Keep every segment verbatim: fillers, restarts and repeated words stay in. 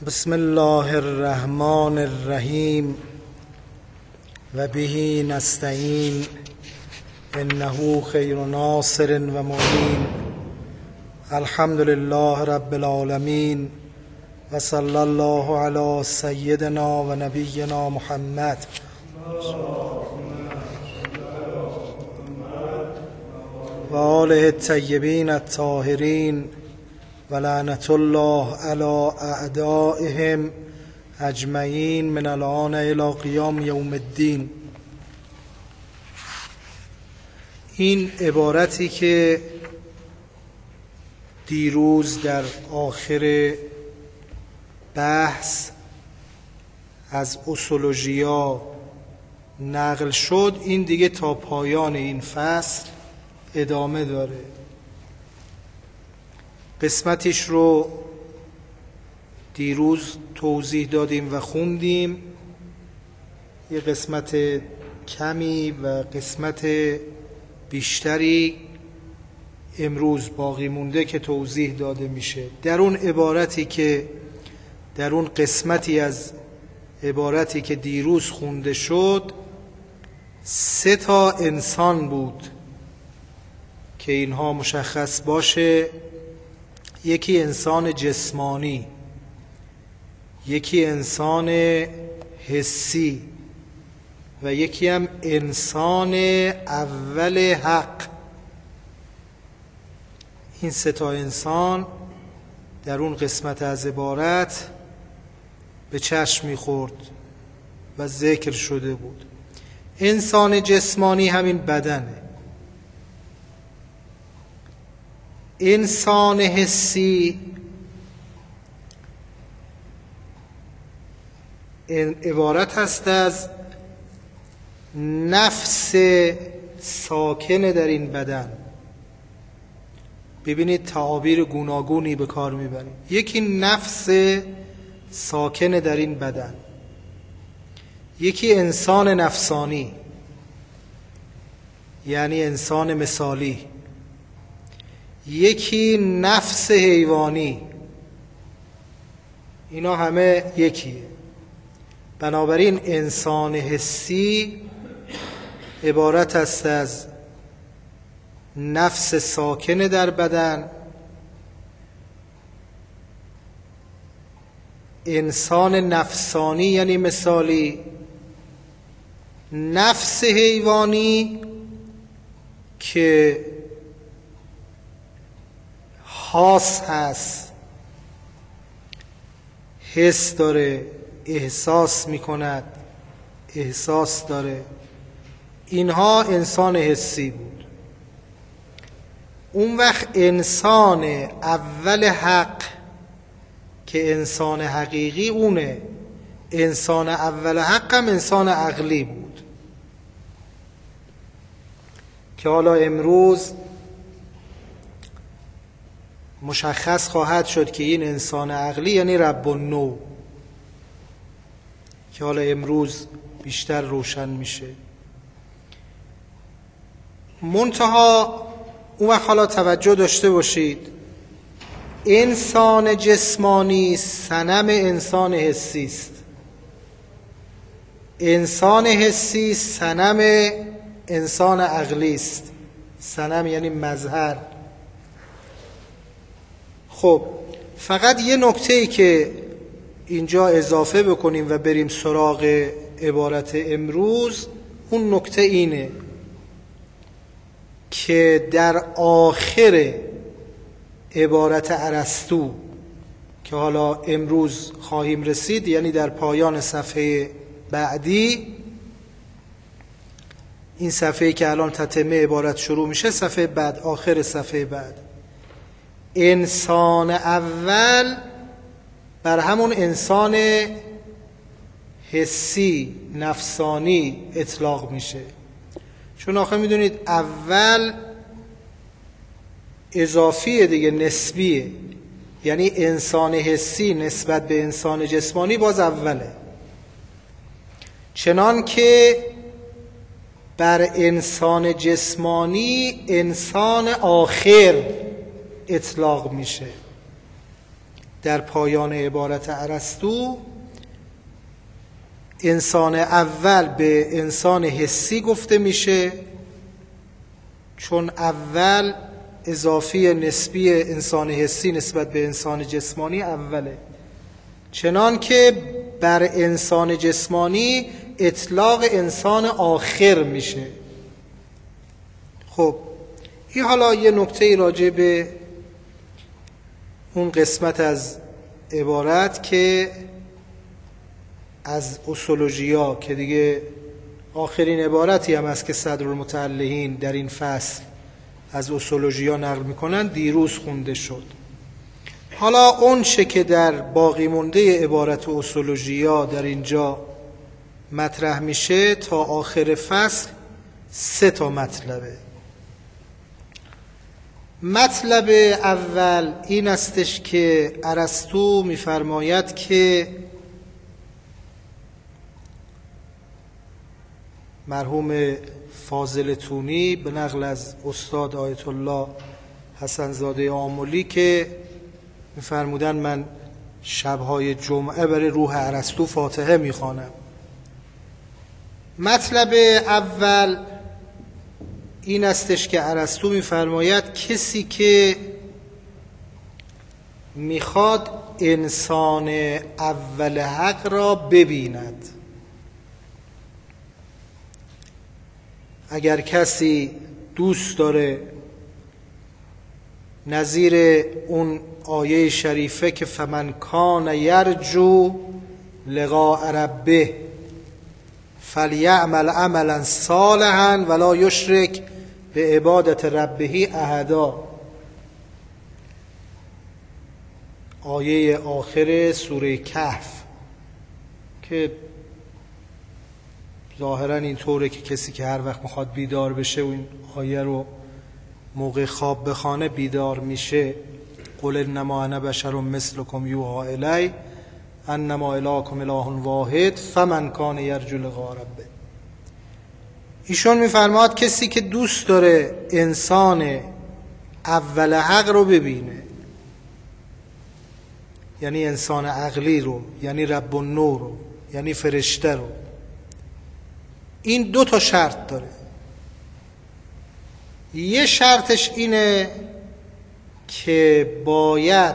بسم الله الرحمن الرحیم و به نستعین انه خیر ناصر و معین. الحمد لله رب العالمین و صلی الله علی سیدنا و نبینا محمد و آله الطیبین الطاهرین و لعنت الله علی اعدائهم اجمعین من الآن الی قیام یوم الدین. این عبارتی که دیروز در آخر بحث از اصولوژیا نقل شد، این دیگه تا پایان این فصل ادامه داره. قسمتش رو دیروز توضیح دادیم و خوندیم، یه قسمت کمی و قسمت بیشتری امروز باقی مونده که توضیح داده میشه. در اون عبارتی که در اون قسمتی از عبارتی که دیروز خونده شد، سه تا انسان بود که اینها مشخص باشه. یکی انسان جسمانی، یکی انسان حسی و یکی هم انسان اول حق. این سه تا انسان در اون قسمت از عبارت به چشم می‌خورد و ذکر شده بود. انسان جسمانی همین بدنه. انسان حسی عبارت هست از نفس ساکن در این بدن. ببینید تعابیر گوناگونی به کار میبریم. یکی نفس ساکن در این بدن، یکی انسان نفسانی یعنی انسان مثالی، یکی نفس حیوانی. اینا همه یکیه. بنابراین انسان حسی عبارت است از نفس ساکن در بدن، انسان نفسانی یعنی مثالی، نفس حیوانی که حاس هست، حس داره، احساس میکند، احساس داره. اینها انسان حسی بود. اون وقت انسان اول حق که انسان حقیقی اونه. انسان اول حق هم انسان عقلی بود که حالا امروز مشخص خواهد شد که این انسان عقلی یعنی رب النوع، که حالا امروز بیشتر روشن میشه. منتها اون وقت حالا توجه داشته باشید، انسان جسمانی صنم انسان حسی است، انسان حسی صنم انسان عقلی است. صنم یعنی مظهر. خب فقط یه نکته‌ای که اینجا اضافه بکنیم و بریم سراغ عبارت امروز، اون نکته اینه که در آخر عبارت ارسطو که حالا امروز خواهیم رسید، یعنی در پایان صفحه بعدی، این صفحه‌ای که الان تتمه عبارت شروع میشه، صفحه بعد، آخر صفحه بعد، انسان اول بر همون انسان حسی نفسانی اطلاق میشه. چون آخه میدونید اول اضافیه دیگه، نسبیه. یعنی انسان حسی نسبت به انسان جسمانی باز اوله. چنان که بر انسان جسمانی انسان آخر اطلاق میشه. در پایان عبارت ارسطو انسان اول به انسان حسی گفته میشه، چون اول اضافی نسبی انسان حسی نسبت به انسان جسمانی اوله، چنان که بر انسان جسمانی اطلاق انسان آخر میشه. خب این حالا یه نکته راجع به اون قسمت از عبارت که از اصولوژیا که دیگه آخرین عبارتی هم است که صدرالمتعلقین در این فصل از اصولوژیا نقل میکنن، دیروز خونده شد. حالا اون چه که در باقی مونده عبارت اصولوژیا در اینجا مطرح میشه تا آخر فصل سه تا مطلبه. مطلب اول این استش که ارسطو میفرماید که مرحوم فاضل تونی به نقل از استاد آیت الله حسن زاده آملی که میفرمودن من شبهای جمعه برای روح ارسطو فاتحه میخوانم. مطلب اول این استش که ارسطو میفرماید کسی که میخواد انسان اول حق را ببیند، اگر کسی دوست داره نظیر اون آیه شریفه که فمن کان یرجو لقاء ربه فلیعمل عملا صالحا ولا یشرک به عبادت ربه احدا، آیه آخر سوره کهف که ظاهرا اینطوره که کسی که هر وقت میخواد بیدار بشه و این آیه رو موقع خواب بخونه بیدار میشه. قل انما انا بشر مثلکم یوحی الی انما الهکم اله واحد فمن کان یرجو لقاء ربه. ایشون میفرماد کسی که دوست داره انسان اول حق رو ببینه، یعنی انسان عقلی رو، یعنی رب النور رو، یعنی فرشته رو، این دو تا شرط داره. یه شرطش اینه که باید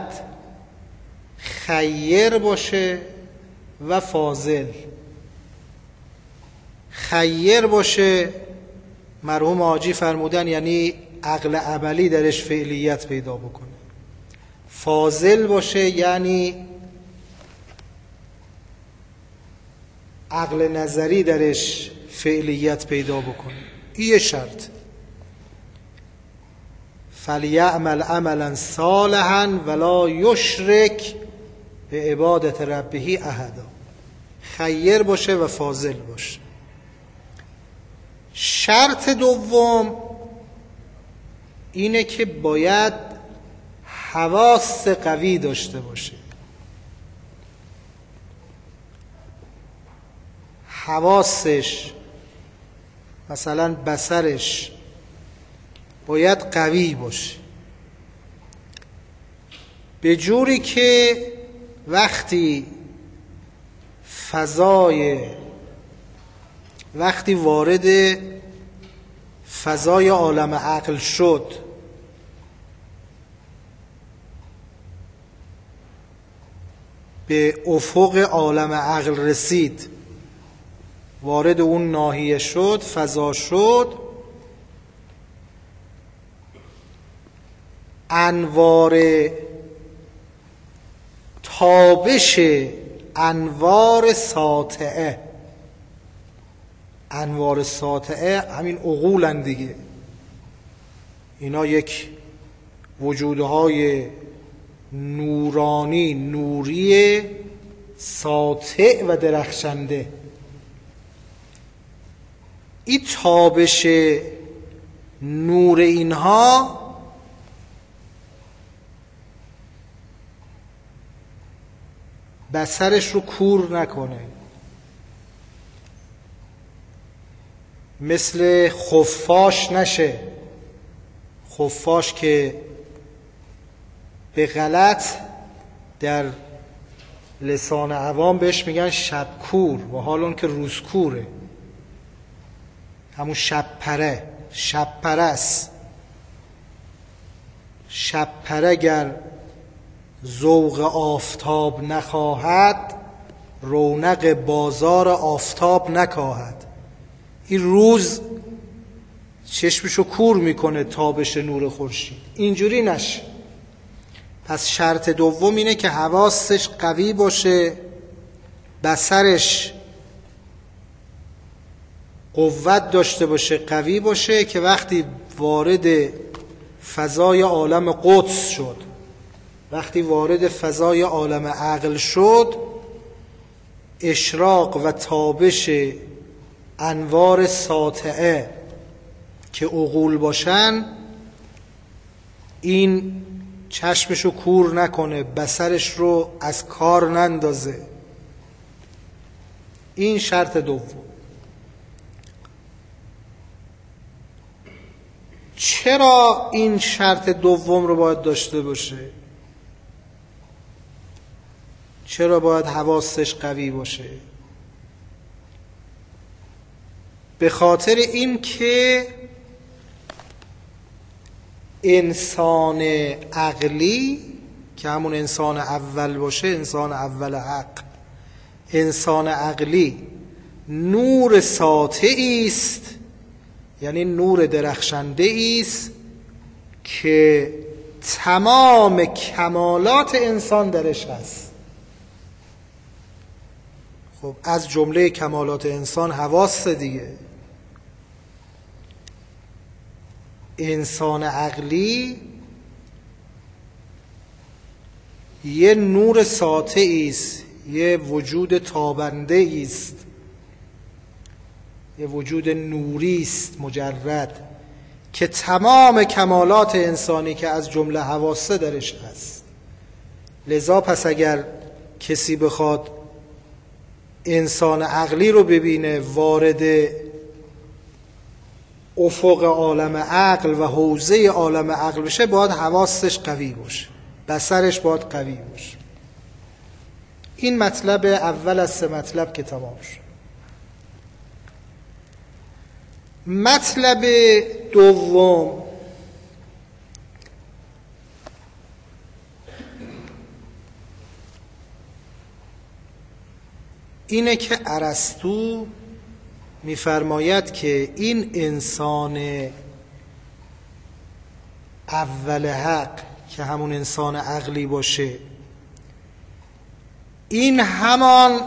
خیر باشه و فاضل. خیر باشه مرحوم حاجی فرمودن یعنی عقل عملی درش فعلیت پیدا بکنه. فاضل باشه یعنی عقل نظری درش فعلیت پیدا بکنه. این یه شرط. فلیعمل عملا صالحا ولا یشرک به عبادت ربه احدا. خیر باشه و فاضل باشه. شرط دوم اینه که باید حواس قوی داشته باشه. حواسش مثلا بصرش باید قوی باشه، به جوری که وقتی فضای وقتی وارد فضای عالم عقل شد به افق عالم عقل رسید، وارد اون ناحیه شد، فضا شد، انوار تابش انوار ساطعه، انوار ساطعه همین عقولن دیگه، اینا یک وجودهای نورانی نوری ساطع و درخشنده. این تابش نور اینها بصرش رو کور نکنه، مثل خفاش نشه. خفاش که به غلط در لسان عوام بهش میگن شبکور و حال اون که روزکوره، همون شبپره، شبپرست. شبپره گر ذوق آفتاب نخواهد، رونق بازار آفتاب نکاهد. این روز چشمشو کور میکنه تابش نور خورشید، اینجوری نشه. پس شرط دوم اینه که حواسش قوی باشه، بصرش قوت داشته باشه، قوی باشه، که وقتی وارد فضای عالم قدس شد، وقتی وارد فضای عالم عقل شد، اشراق و تابش انوار ساطعه که عقول باشن، این چشمشو کور نکنه، بصرش رو از کار نندازه. این شرط دوم. چرا این شرط دوم رو باید داشته باشه؟ چرا باید حواسش قوی باشه؟ به خاطر این که انسان عقلی که همون انسان اول باشه، انسان اول حق، انسان عقلی نور ساطعی است، یعنی نور درخشنده است که تمام کمالات انسان درش هست. خب از جمله کمالات انسان حواس دیگه. انسان عقلی یه نور ساطعی است، یه وجود تابنده است، یه وجود نوری است مجرد که تمام کمالات انسانی که از جمله حواسه درش هست. لذا پس اگر کسی بخواد انسان عقلی رو ببینه وارد افق عالم عقل و حوزه عالم عقل بشه، باید حواسش قوی باشه، بصرش باید قوی باشه. این مطلب اول از سه مطلب که تمام شد. مطلب دوم اینه که ارسطو می‌فرماید که این انسان اول حق که همون انسان عقلی باشه، این همان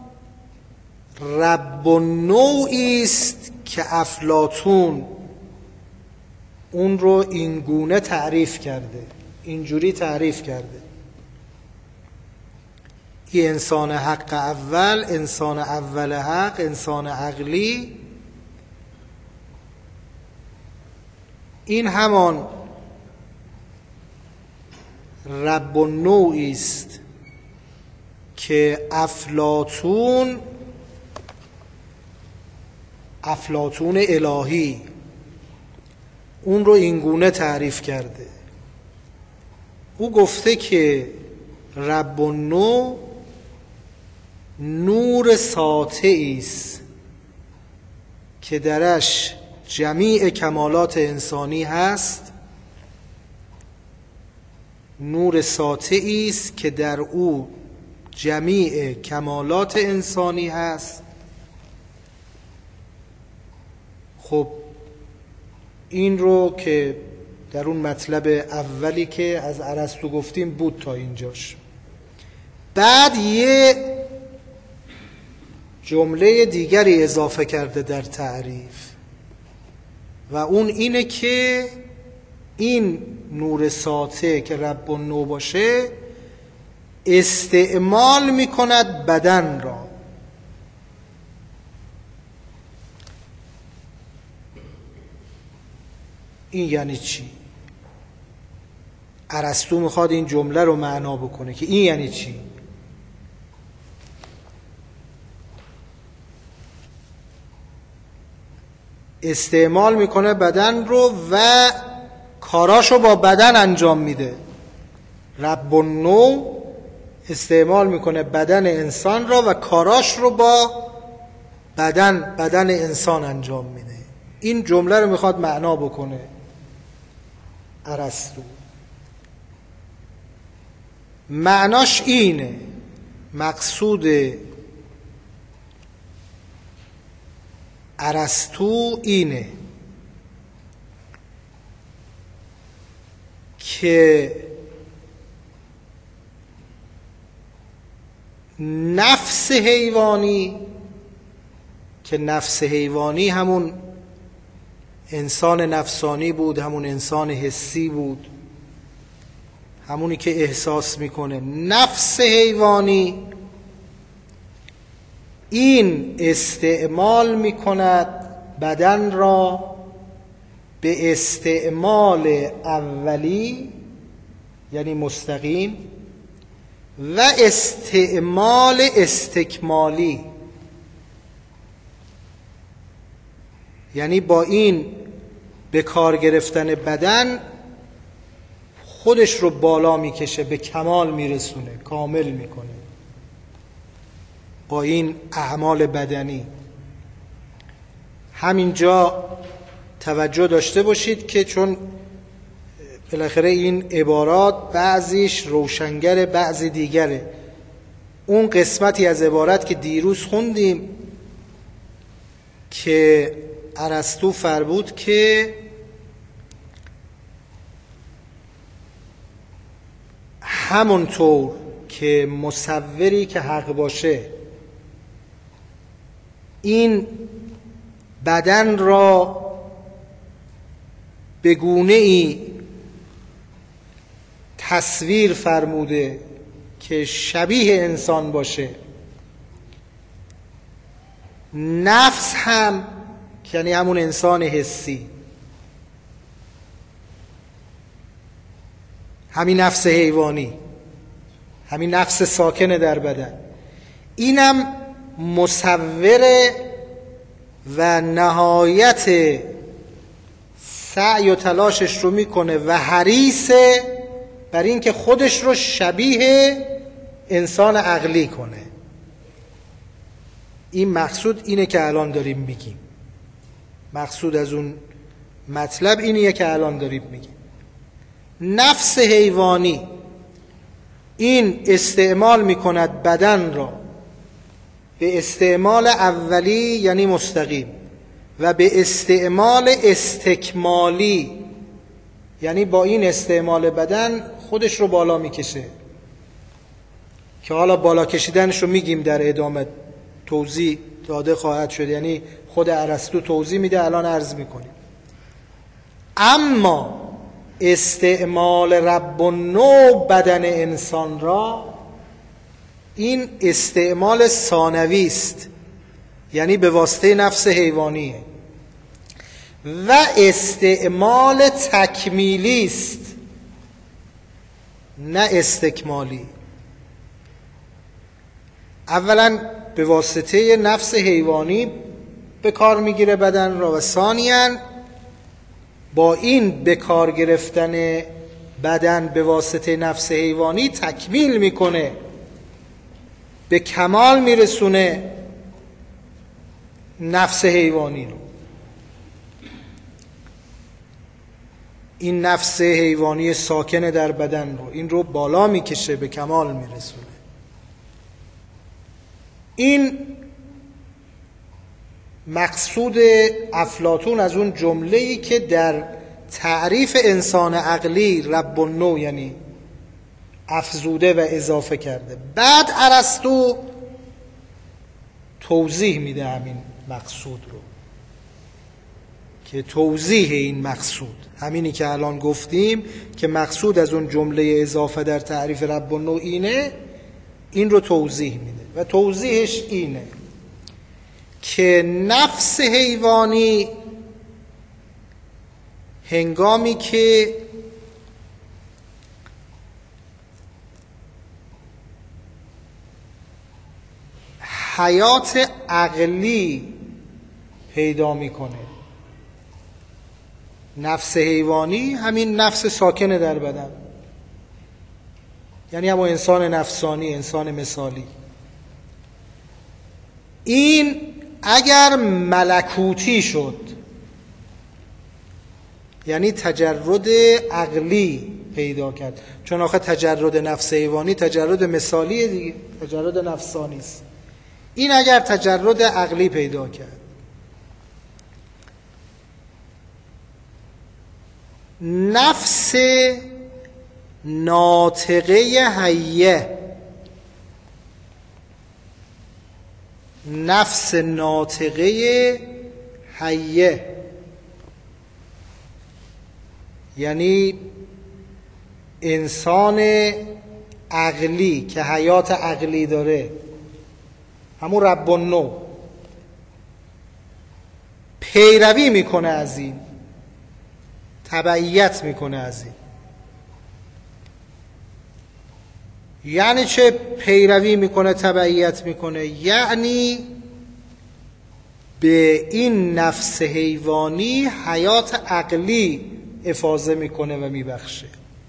رب النوعی است که افلاطون اون رو این گونه تعریف کرده، اینجوری تعریف کرده. این انسان حق اول، انسان اول حق، انسان عقلی، این همان رب النوعی است که افلاطون افلاطون الهی اون رو اینگونه تعریف کرده. او گفته که رب النوع نور ساطعی است که درش جمیع کمالات انسانی هست، نور ساطعی است که در او جمیع کمالات انسانی هست. خب این رو که در اون مطلب اولی که از ارسطو گفتیم بود تا اینجاش. بعد یه جمله دیگری اضافه کرده در تعریف و اون اینه که این نور ساطع که رب النوع باشه استعمال میکند بدن را. این یعنی چی؟ ارسطو میخواد این جمله رو معنا بکنه که این یعنی چی؟ استعمال میکنه بدن رو و کاراشو با بدن انجام میده. رب النوع استعمال میکنه بدن انسان را و کاراش رو با بدن بدن انسان انجام میده. این جمله رو میخواد معنا بکنه ارسطو. معناش اینه، مقصود ارسطو اینه که نفس حیوانی، که نفس حیوانی همون انسان نفسانی بود، همون انسان حسی بود، همونی که احساس میکنه، نفس حیوانی این استعمال میکند بدن را به استعمال اولی یعنی مستقیم و استعمال استکمالی، یعنی با این به کار گرفتن بدن خودش رو بالا میکشه، به کمال میرسونه، کامل میکنه با این اعمال بدنی. همینجا توجه داشته باشید که چون بالاخره این عبارات بعضیش روشنگر بعضی دیگره. اون قسمتی از عبارت که دیروز خوندیم که ارسطو فرمود که همونطور که مصوری که حق باشه این بدن را به گونه ای تصویر فرموده که شبیه انسان باشه، نفس هم یعنی همون انسان حسی، همین نفس حیوانی، همین نفس ساکنه در بدن، اینم مصور و نهایت سعی و تلاشش رو میکنه و حریصه بر این که خودش رو شبیه انسان عقلی کنه. این مقصود اینه که الان داریم میگیم، مقصود از اون مطلب اینیه که الان داریم میگیم. نفس حیوانی این استعمال میکند بدن را به استعمال اولی یعنی مستقیم و به استعمال استکمالی، یعنی با این استعمال بدن خودش رو بالا میکشه، که حالا بالا کشیدنش رو میگیم در ادامه، توضیح داده خواهد شد، یعنی خود ارسطو توضیح میده، الان عرض میکنیم. اما استعمال رب النوع بدن انسان را، این استعمال ثانوی است، یعنی به واسطه نفس حیوانیه، و استعمال تکمیلی است نه استکمالی. اولا به واسطه نفس حیوانی به کار میگیره بدن را و ثانیاً با این به کار گرفتن بدن به واسطه نفس حیوانی تکمیل میکنه، به کمال میرسونه نفس حیوانی رو. این نفس حیوانی ساکن در بدن رو، این رو بالا میکشه، به کمال میرسونه. این مقصود افلاطون از اون جمله‌ای که در تعریف انسان عقلی رب النوع یعنی افزوده و اضافه کرده. بعد ارسطو توضیح میده همین مقصود رو، که توضیح این مقصود همینی که الان گفتیم که مقصود از اون جمله اضافه در تعریف رب النوع اینه، این رو توضیح میده و توضیحش اینه که نفس حیوانی هنگامی که حیات عقلی پیدا میکنه، نفس حیوانی همین نفس ساکنه در بدن، یعنی همون انسان نفسانی، انسان مثالی. این اگر ملکوتی شد، یعنی تجرد عقلی پیدا کرد، چون آخه تجرد نفس حیوانی تجرد مثالیه دیگه، تجرد نفسانی است. این اگر تجرد عقلی پیدا کرد، نفس ناطقه حیه، نفس ناطقه حیه یعنی انسان عقلی که حیات عقلی داره، همون رب النوع، پیروی میکنه از این، تبعیت میکنه از این. یعنی چه پیروی میکنه، تبعیت میکنه؟ یعنی به این نفس حیوانی حیات عقلی افاضه میکنه و میبخشه،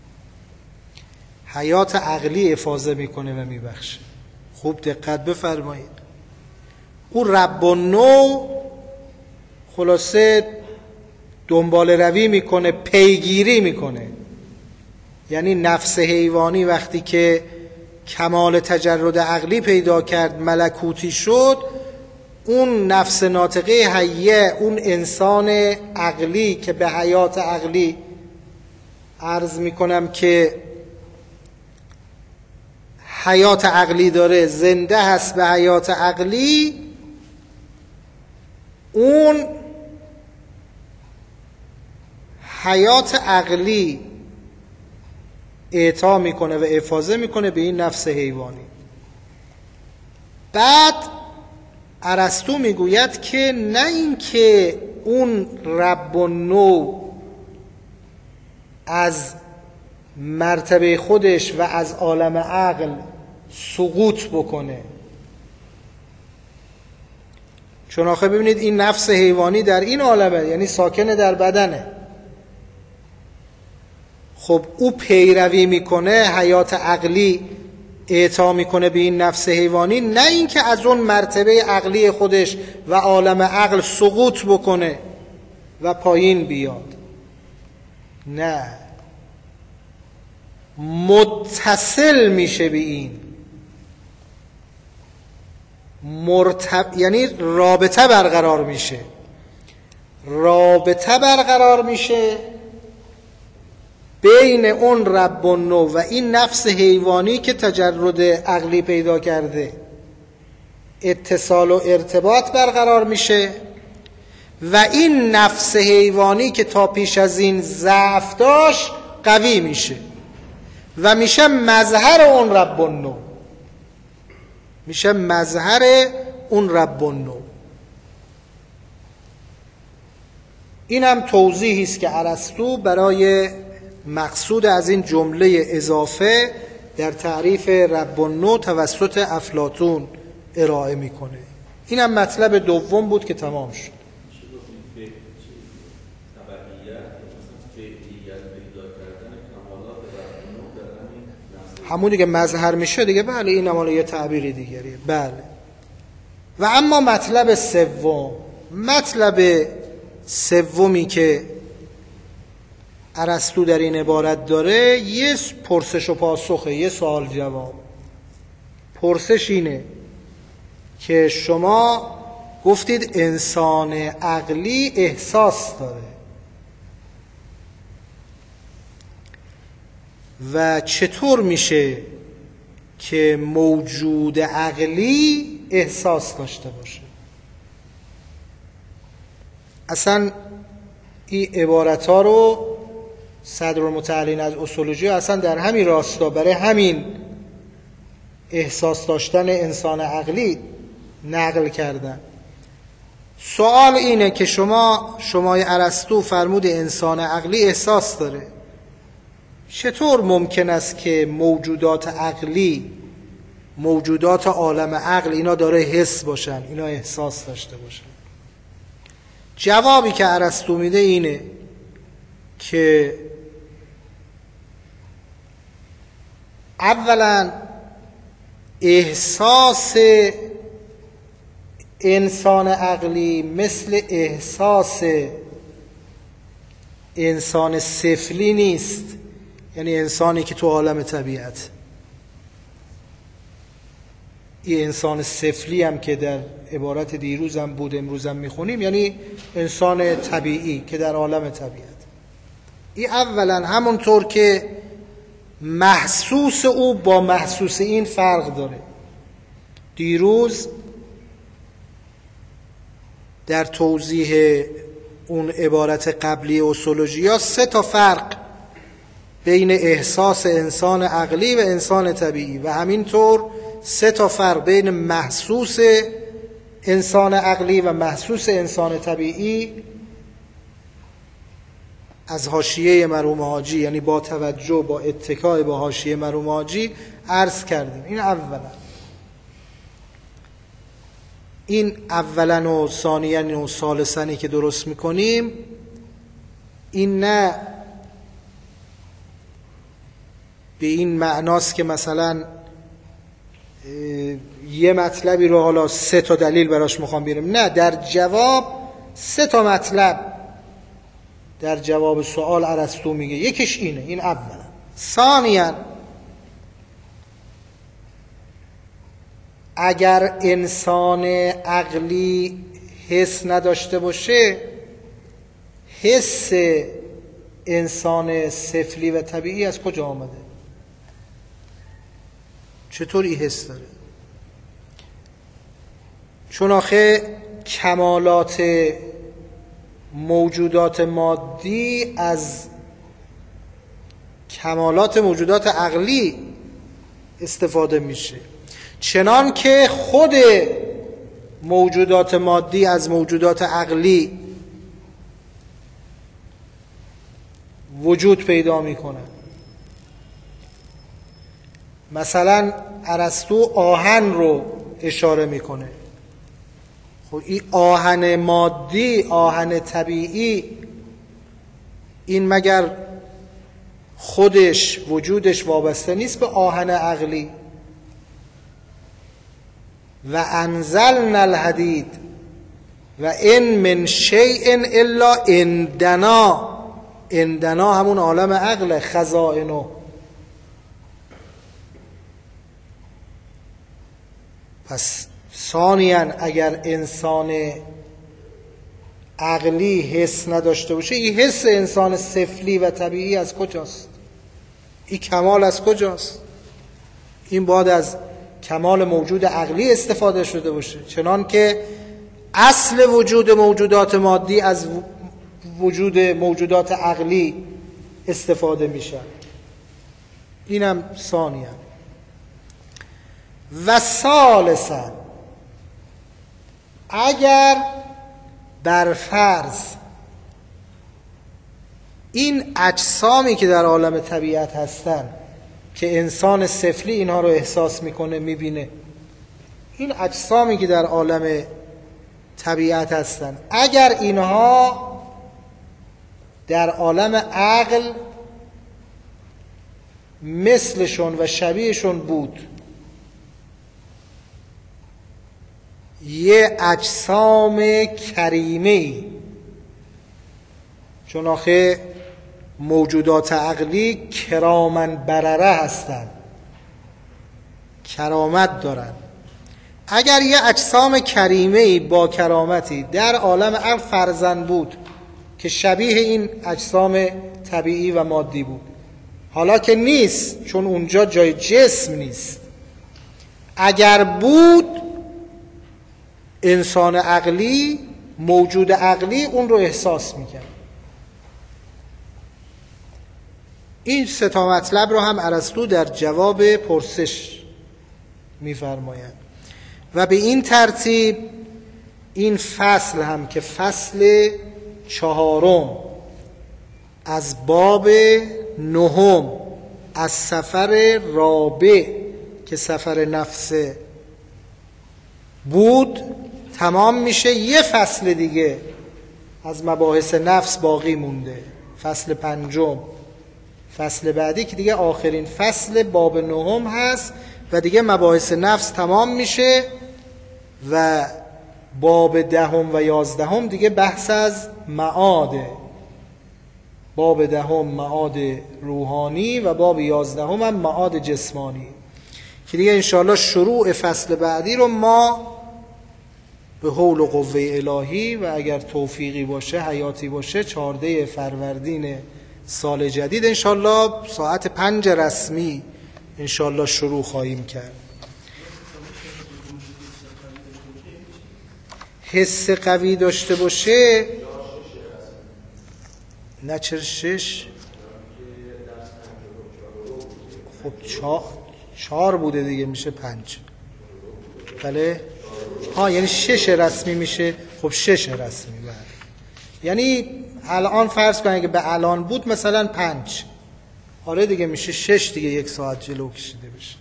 حیات عقلی افاضه میکنه و میبخشه. خوب دقت بفرمایید. اون رب النوع خلاصه دنبال روی میکنه، پیگیری میکنه. یعنی نفس حیوانی وقتی که کمال تجرد عقلی پیدا کرد، ملکوتی شد، اون نفس ناطقه حیه، اون انسان عقلی که به حیات عقلی، عرض میکنم که حیات عقلی داره، زنده هست به حیات عقلی، اون حیات عقلی اعطا میکنه و افاضه میکنه به این نفس حیوانی. بعد ارسطو میگوید که نه این که اون رب النوع از مرتبه خودش و از عالم عقل سقوط بکنه، چون آخه ببینید این نفس حیوانی در این عالمه، یعنی ساکن در بدنه. خب او پیروی میکنه، حیات عقلی اعطا میکنه به این نفس حیوانی، نه اینکه از اون مرتبه عقلی خودش و عالم عقل سقوط بکنه و پایین بیاد، نه، متصل میشه به این، مرتب... یعنی رابطه برقرار میشه، رابطه برقرار میشه بین اون رب النوع و این نفس حیوانی که تجرد عقلی پیدا کرده. اتصال و ارتباط برقرار میشه و این نفس حیوانی که تا پیش از این ضعف داشت قوی میشه و میشه مظهر اون رب النوع، میشه مظهر اون رب النوع. این هم توضیحی است که ارسطو برای مقصود از این جمله اضافه در تعریف رب النوع توسط افلاطون ارائه میکنه. این هم مطلب دوم بود که تمام شد. همون دیگه مظهر میشه دیگه، بله، این هم یه تعبیر دیگریه، بله. و اما مطلب سوم، مطلب سومی که ارسطو در این عبارت داره، یه پرسش و پاسخه، یه سوال جواب. پرسش اینه که شما گفتید انسان عقلی احساس داره و چطور میشه که موجود عقلی احساس داشته باشه؟ اصلا این عبارت ها رو صدرالمتعلین از اصولوژی اصلا در همین راستا، برای همین احساس داشتن انسان عقلی نقل کردن. سوال اینه که شما شمای ارسطو فرمود انسان عقلی احساس داره، چطور ممکن است که موجودات عقلی، موجودات عالم عقل، اینا داره حس باشن، اینا احساس داشته باشن؟ جوابی که ارسطو میده اینه که اولا احساس انسان عقلی مثل احساس انسان سفلی نیست، یعنی انسانی که تو عالم طبیعت. این انسان سفلی هم که در عبارت دیروز هم بود امروز هم میخونیم، یعنی انسان طبیعی که در عالم طبیعت. این اولا همونطور که محسوس او با محسوس این فرق داره. دیروز در توضیح اون عبارت قبلی اصولوژیا سه تا فرق بین احساس انسان عقلی و انسان طبیعی و همینطور سه تا فرق بین محسوس انسان عقلی و محسوس انسان طبیعی از حاشیه مرحوم حاجی، یعنی با توجه با اتکای با حاشیه مرحوم حاجی عرض کردیم. این اولا این اولا و ثانیا و ثالثانی که درست میکنیم، این نه به این معناست که مثلا یه مطلبی رو حالا سه تا دلیل براش میخوام بیارم، نه، در جواب سه تا مطلب در جواب سوال ارسطو میگه. یکیش اینه، این اولا. ثانیا اگر انسان عقلی حس نداشته باشه، حس انسان سفلی و طبیعی از کجا آمده؟ چطور این حس داره؟ چون آخه کمالات موجودات مادی از کمالات موجودات عقلی استفاده میشه، چنان که خود موجودات مادی از موجودات عقلی وجود پیدا میکنن. مثلا ارسطو آهن رو اشاره میکنه. خب این آهن مادی، آهن طبیعی، این مگر خودش وجودش وابسته نیست به آهن عقلی؟ و انزلنا الحدید و ان من شیء الا عندنا. عندنا همون عالم عقل، خزائنو. پس ثانیاً اگر انسان عقلی حس نداشته باشه، این حس انسان سفلی و طبیعی از کجاست؟ این کمال از کجاست؟ این باید از کمال موجود عقلی استفاده شده باشه، چنان که اصل وجود موجودات مادی از وجود موجودات عقلی استفاده میشه. اینم ثانیاً. و ثالثاً اگر بر فرض این اجسامی که در عالم طبیعت هستن که انسان سفلی اینها رو احساس میکنه، میبینه، این اجسامی که در عالم طبیعت هستن، اگر اینها در عالم عقل مثلشون و شبیهشون بود، یه اجسام کریمه‌ای، چون آخه موجودات عقلی کرامن برره هستن، کرامت دارن، اگر یه اجسام کریمه‌ای با کرامتی در عالم عقل فرزند بود که شبیه این اجسام طبیعی و مادی بود، حالا که نیست چون اونجا جای جسم نیست، اگر بود، انسان عقلی، موجود عقلی اون رو احساس میکنه. این سه تا مطلب رو هم ارسطو در جواب پرسش میفرماید. و به این ترتیب این فصل هم که فصل چهارم از باب نهم از سفر رابع که سفر نفس بود تمام میشه. یه فصل دیگه از مباحث نفس باقی مونده، فصل پنجم فصل بعدی که دیگه آخرین فصل باب نهم هست و دیگه مباحث نفس تمام میشه و باب دهم و یازدهم دیگه بحث از معاده. باب دهم معاد روحانی و باب یازدهم هم معاد جسمانی که دیگه انشاءالله شروع فصل بعدی رو ما به حول و قوه الهی و اگر توفیقی باشه حیاتی باشه چهارده فروردین سال جدید انشاءالله ساعت پنج رسمی انشاءالله شروع خواهیم کرد. حس قوی داشته باشه نه چرا شش؟ خب چهار چهار بوده دیگه میشه پنج. بله ها یعنی شش رسمی میشه. خب شش رسمی بله. یعنی الان فرض کنید که به الان بود مثلا پنج. آره دیگه میشه شش دیگه، یک ساعت جلو کشیده بشه.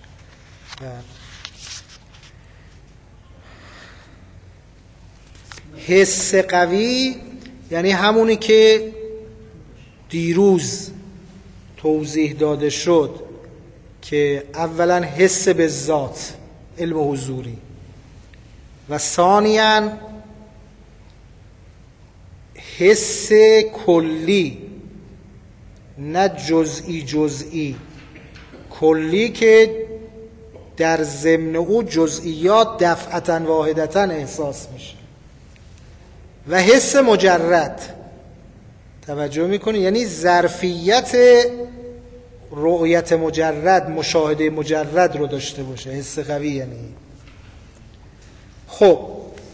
حس قوی یعنی همونی که دیروز توضیح داده شد که اولا حس به ذات علم حضوری و ثانیاً حس کلی نه جزئی جزئی کلی که در ضمن او جزئیات دفعتاً واحدتاً احساس میشه و حس مجرد توجه میکنی یعنی ظرفیت رؤیت مجرد مشاهده مجرد رو داشته باشه. حس قوی یعنی خب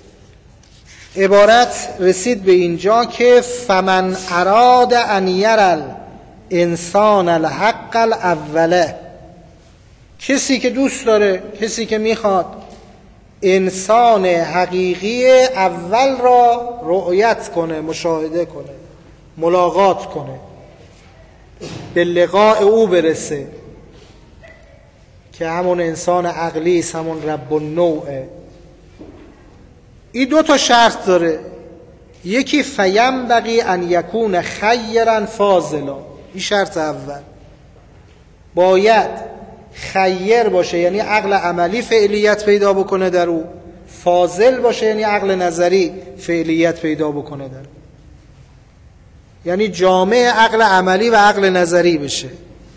عبارت رسید به اینجا که فمن اراد ان یرى الانسان الحق الاوله، کسی که دوست داره، کسی که میخواد انسان حقیقی اول را رؤیت کنه، مشاهده کنه، ملاقات کنه، به لقاء او برسه که همون انسان عقلی است، همون رب النوعه. این دو تا شرط داره. یکی فینبغی ان یکون خیرا فاضلا، این شرط اول، باید خیر باشه یعنی عقل عملی فعلیت پیدا بکنه در او، فاضل باشه یعنی عقل نظری فعلیت پیدا بکنه در او، یعنی جامع عقل عملی و عقل نظری بشه.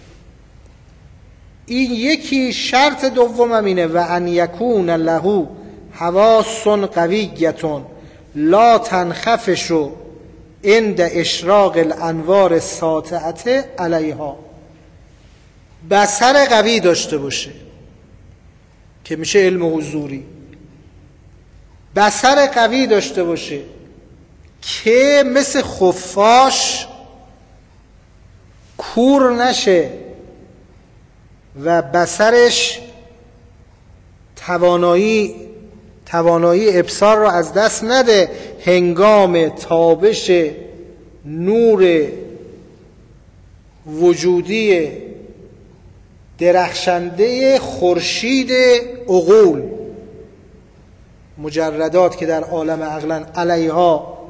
این یکی شرط دوم همینه و ان یکون له حواس قویة لا تنخفش عند اشراق الانوار الساطعة علیها، بصر قوی داشته باشه که میشه علم حضوری، بصر قوی داشته باشه که مثل خفاش کور نشه و بصرش توانایی توانایی ابصار را از دست نده هنگام تابش نور وجودی درخشنده خورشید عقول، مجردات که در عالم عقلن علیها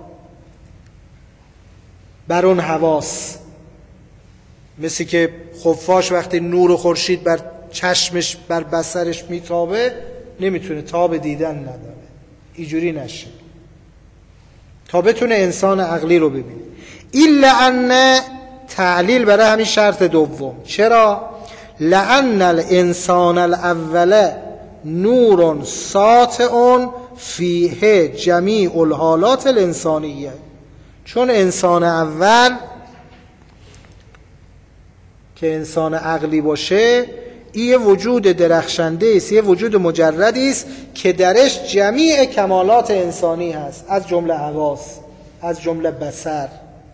بر اون حواس، مثل که خفاش وقتی نور خورشید بر چشمش بر بصرش میتابه نمیتونه تاب دیدن نداره، اینجوری نشه تا بتونه انسان عقلی رو ببینه. الا ان تعلیل برای همین شرط دوم. چرا؟ لأن الانسان الاول نور ساطع فیه جمیع الحالات الانسانیه، چون انسان اول که انسان عقلی باشه این وجود درخشنده است، یه وجود مجردی است که درش جمیع کمالات انسانی هست، از جمله حواس، از جمله بصر.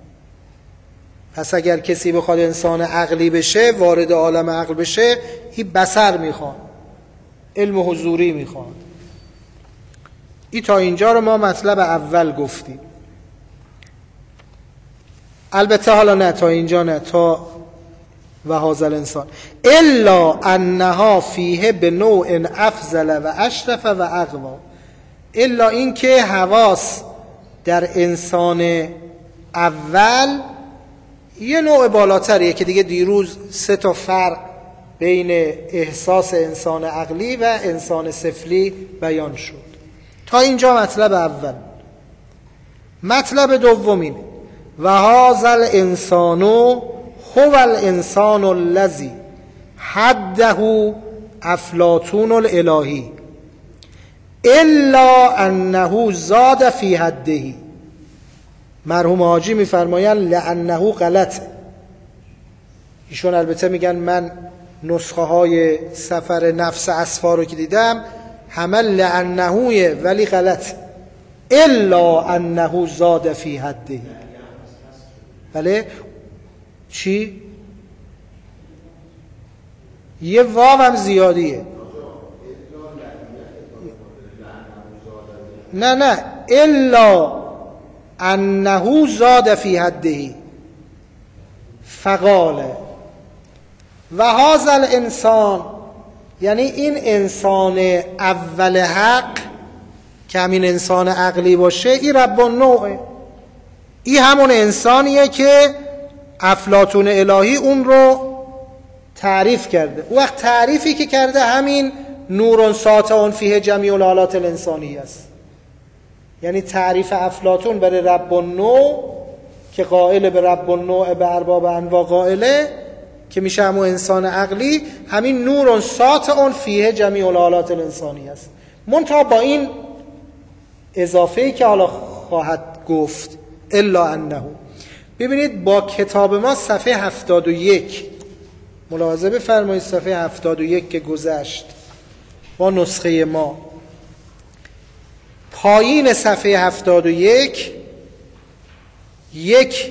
پس اگر کسی بخواد انسان عقلی بشه، وارد عالم عقل بشه، این بصر میخواد، علم حضوری میخواد. این تا اینجا رو ما مطلب اول گفتیم. البته حالا نه تا اینجا نه، تا و هذا الانسان الا انها فیه به نوع افضل و اشرف و اقوا، الا اینکه حواس در انسان اول یه نوع بالاتریه که دیگه دیروز سه تا فرق بین احساس انسان عقلی و انسان سفلی بیان شد. تا اینجا مطلب اول. مطلب دومین و هذا الانسان هو الانسان الذی حده افلاطون الالهی الا انه زاد فی حده. مرحوم حاجی میفرمایند لانه غلطه. ایشون البته میگن من نسخه های سفر نفس اصفا رو که دیدم همه لانهویه ولی غلط. الا انه زاد فی حده. بله چی؟ یه واو هم زیادیه. نه نه الا انه زاد فی حده فقال و هذا الانسان، یعنی این انسان اول حق که همین انسان عقلی باشه، این رب النوعه. این همون انسانیه که افلاطون الهی اون رو تعریف کرده. اون وقت تعریفی که کرده همین نور ساطع فیه جمیع الحالات الانسانی است. یعنی تعریف افلاطون برای رب النوع که قائل به رب النوع به ارباب انواع قائله، که میشه همون انسان عقلی، همین نور ساطع فیه جمیع الحالات الانسانی است. منتها با این اضافه‌ای که حالا خواهد گفت الا انه. ببینید با کتاب ما صفحه هفتاد و یک ملاحظه بفرمایید. صفحه هفتاد و یک که گذشت با نسخه ما، پایین صفحه هفتاد و یک یک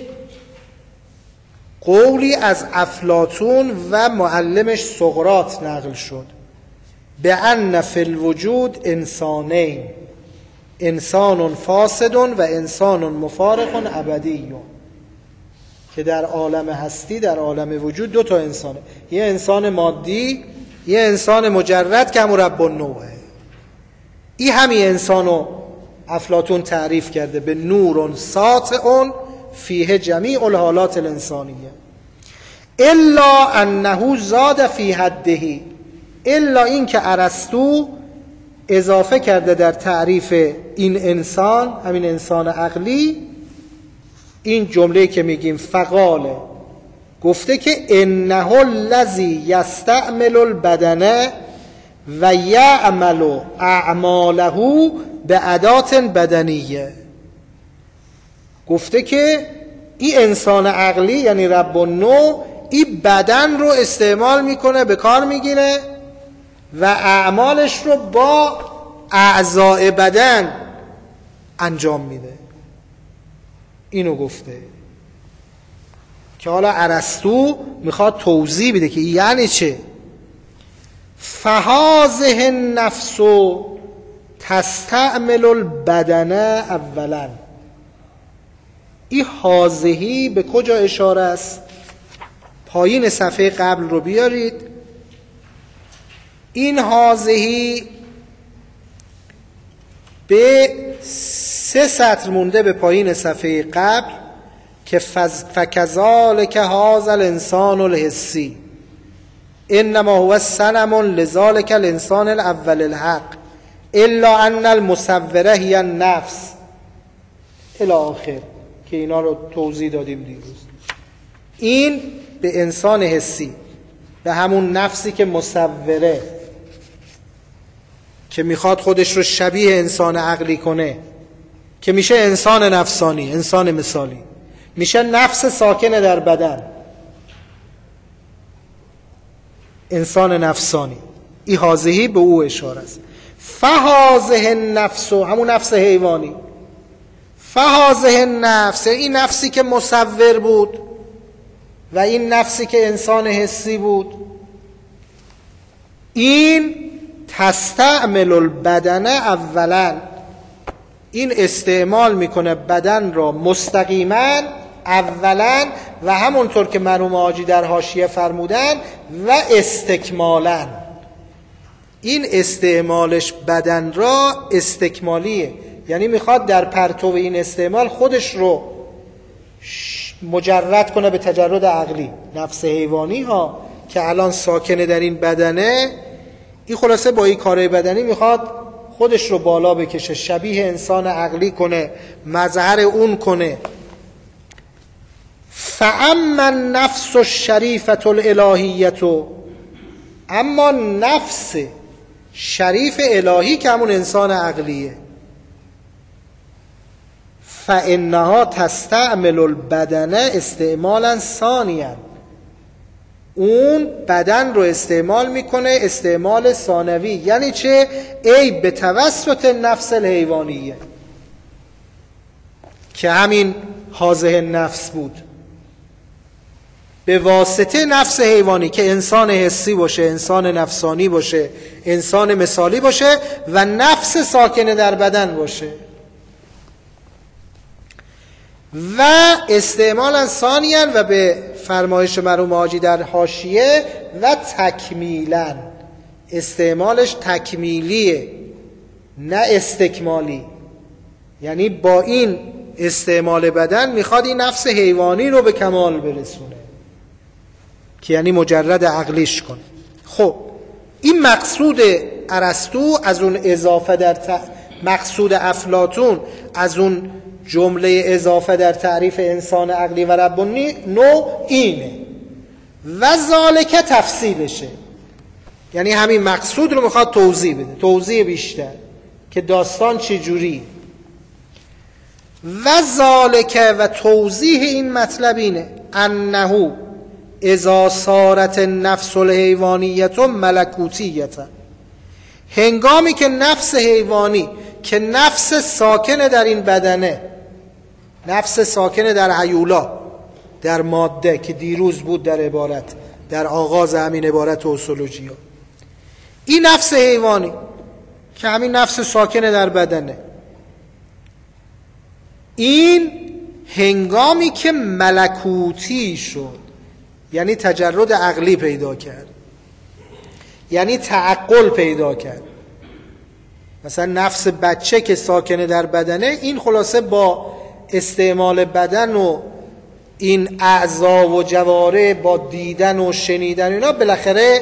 قولی از افلاطون و معلمش سقراط نقل شد به ان فی الوجود انسانین، انسان فاسد و انسان مفارق ابدی، که در عالم هستی، در عالم وجود دو تا انسانه، یه انسان مادی، یه انسان مجرد که همون رب النوعه. این همین انسانو افلاطون تعریف کرده به نور ساطع فیه جمیع الحالات الانسانیه الا انه زاد فی حده. الا این که ارسطو اضافه کرده در تعریف این انسان، همین انسان عقلی، این جمله که میگیم فقاله، گفته که انه الذی یستعمل البدن و یعمل اعماله به ادات بدنیه. گفته که این انسان عقلی یعنی رب النوع این بدن رو استعمال میکنه، به کار میگیره و اعمالش رو با اعضاء بدن انجام میده. اینو گفته که حالا ارسطو میخواد توضیح بده که یعنی چه. فهذه النفس تستعمل البدن اولا. این هازهی به کجا اشاره است؟ پایین صفحه قبل رو بیارید. این هازهی به سه سطر مونده به پایین صفحه قبل که فکذالک هذا الانسان الحسی انما هو صنم لذالک الانسان الاول الحق الا ان المصوره هی النفس الی آخر، که اینا رو توضیح دادیم دیروز. این به انسان حسی، به همون نفسی که مصوره، که میخواد خودش رو شبیه انسان عقلی کنه، که میشه انسان نفسانی، انسان مثالی، میشه نفس ساکنه در بدن، انسان نفسانی. این حاضهی به او اشاره است. فهازه النفس، همون نفس حیوانی. فهازه النفس، این نفسی که مصور بود و این نفسی که انسان حسی بود، این تستعمل البدن اولا، این استعمال میکنه بدن را مستقیما اولا و همونطور که مرحوم حاجی در حاشیه فرمودن و استکمالا. این استعمالش بدن را استکمالیه، یعنی میخواد در پرتو این استعمال خودش رو مجرد کنه به تجرد عقلی. نفس حیوانی ها که الان ساکنه در این بدنه، این خلاصه با این کارهای بدنی میخواد خودش رو بالا بکشه، شبیه انسان عقلی کنه، مظهر اون کنه. فاما النفس الشریفة الالهیة، اما نفس شریف الهی که همون انسان عقلیه، فانها تستعمل البدن استعمالا ثانیا، اون بدن رو استعمال میکنه استعمال ثانوی. یعنی چه؟ ای به توسط نفس الحیوانیه که همین هذه نفس بود، به واسطه نفس حیوانی که انسان حسی باشه، انسان نفسانی باشه، انسان مثالی باشه و نفس ساکنه در بدن باشه. و استعمالا ثانیا، و به فرمایش مرحوم حاجی در حاشیه، و تکمیلا، استعمالش تکمیلیه نه استکمالی. یعنی با این استعمال بدن میخواد این نفس حیوانی رو به کمال برسونه که یعنی مجرد عقلیش کنه. خب این مقصود ارسطو از اون اضافه در ت... مقصود افلاطون از اون جمله اضافه در تعریف انسان عقلی و ربانی نو اینه و ذالک تفصیلشه. یعنی همین مقصود رو میخواد توضیح بده، توضیح بیشتر که داستان چه جوری. و ذالک، و توضیح این مطلب اینه، انه اذا صارت النفس الحیوانیت ملکوتیت، هنگامی که نفس حیوانی که نفس ساکنه در این بدنه، نفس ساکنه در هیولا، در ماده که دیروز بود در عبارت، در آغاز همین عبارت اوسولوژیا، این نفس حیوانی که همین نفس ساکنه در بدنه، این هنگامی که ملکوتی شد، یعنی تجرد عقلی پیدا کرد، یعنی تعقل پیدا کرد. مثلا نفس بچه که ساکنه در بدنه، این خلاصه با استعمال بدن و این اعضا و جواره، با دیدن و شنیدن اینا، بالاخره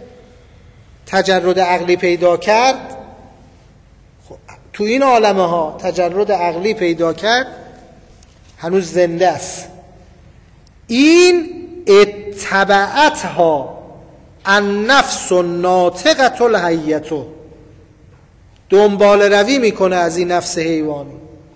تجرد عقلی پیدا کرد. خب تو این عالمه ها تجرد عقلی پیدا کرد، هنوز زنده است. این اتبعتها النفس الناطقة الحیة، دنبال روی میکنه از این نفس حیوانی،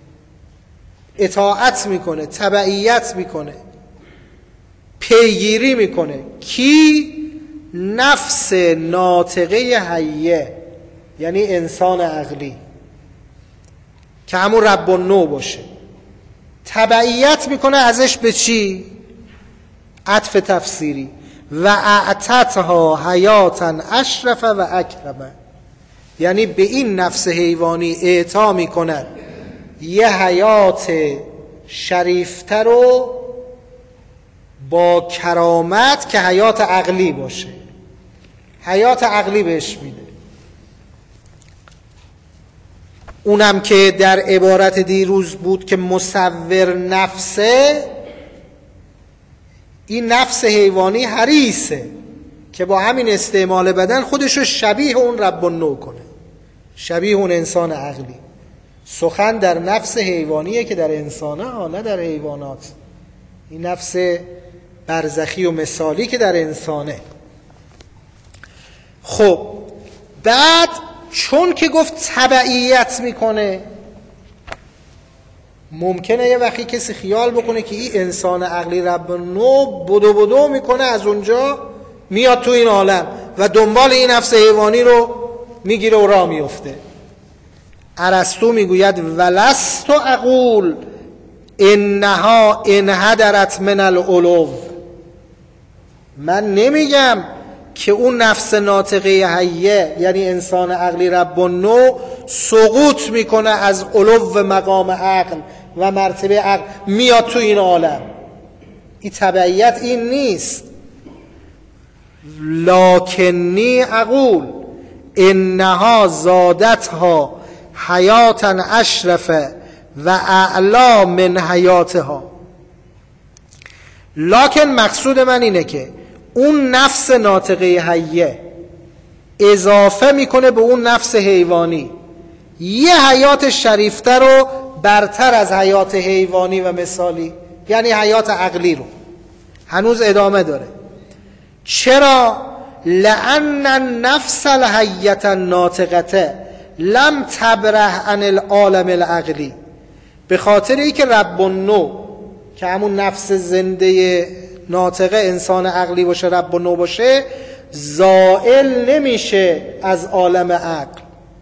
اطاعت میکنه، تبعیت میکنه، پیگیری میکنه. کی؟ نفس ناطقه حیه، یعنی انسان عقلی که همون رب النوع باشه. تبعیت میکنه ازش به چی؟ عطف تفسیری. و اعتتها حیاتا اشرف و اکرم، یعنی به این نفس حیوانی اعطا میکنن یه حیات شریفتر و با کرامت که حیات عقلی باشه، حیات عقلی بهش میده. اونم که در عبارت دیروز بود که مصور نفسه، این نفس حیوانی حریصه که با همین استعمال بدن خودشو شبیه اون رب النوع کنه، شبیه اون انسان عقلی. سخن در نفس حیوانیه که در انسانه ها، نه در حیوانات. این نفس برزخی و مثالی که در انسانه. خب بعد چون که گفت تبعیت میکنه، ممکنه یه وقتی کسی خیال بکنه که این انسان عقلی رب النوع بدو بدو میکنه، از اونجا میاد تو این عالم و دنبال این نفس حیوانی رو میگیره و راه میفته. ارسطو میگوید ولست اقول انها انحدرت من العلو، من نمیگم که اون نفس ناطقه حیه یعنی انسان عقلی رب النوع سقوط میکنه از علو مقام عقل و مرتبه عقل میاد تو این عالم. این تبعیت این نیست. لکنی اقول انها زادتها حیاتا اشرف و اعلا من حیاتها، لکن مقصود من اینه که اون نفس ناطقه حیه اضافه میکنه به اون نفس حیوانی، یه حیات شریفتر رو برتر از حیات حیوانی و مثالی، یعنی حیات عقلی رو هنوز ادامه داره. چرا؟ لأن النفس الحیة الناطقة لم تبرح عن العالم العقلی، به خاطر ای که رب النوع که همون نفس زنده ناطقه انسان عقلی باشه، رب النوع باشه، زائل نمیشه از عالم عقل،